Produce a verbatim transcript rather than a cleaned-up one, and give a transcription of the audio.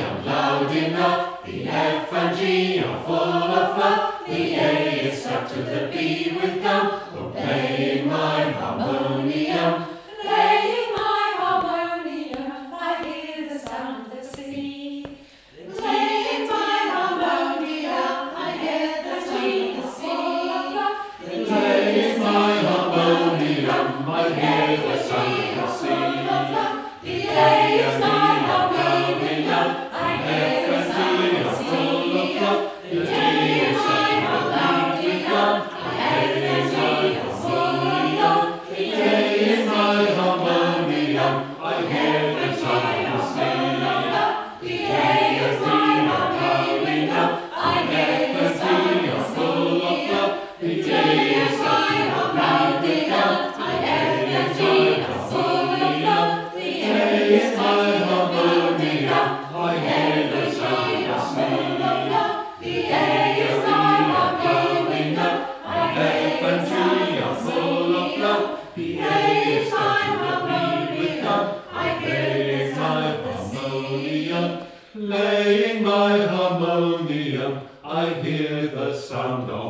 harmonium loud enough. The F and G are full of fluff. The A is stuck to the B with gum. Oh, playing my harmonium, Playing my harmonium, I hear the sound of the sea. Playing my harmonium, I hear the sound of the sea. playing my harmonium, I hear the sound of the sea. The A is my harmonium, I hear the sound of the sea. The A is my harmonium, I hear the sound of the sea. The A is my harmonium, I hear the sound of the sea. The A is my harmonium, I hear the sound of the sea. The A is my harmonium, I hear the sound of the sea. The A is my harmonium, I hear the sound of the sea. The A is my harmonium, I F and G are full of love. The A is my harmonium, I hear my harmonium, playing my harmonium, I hear the sound of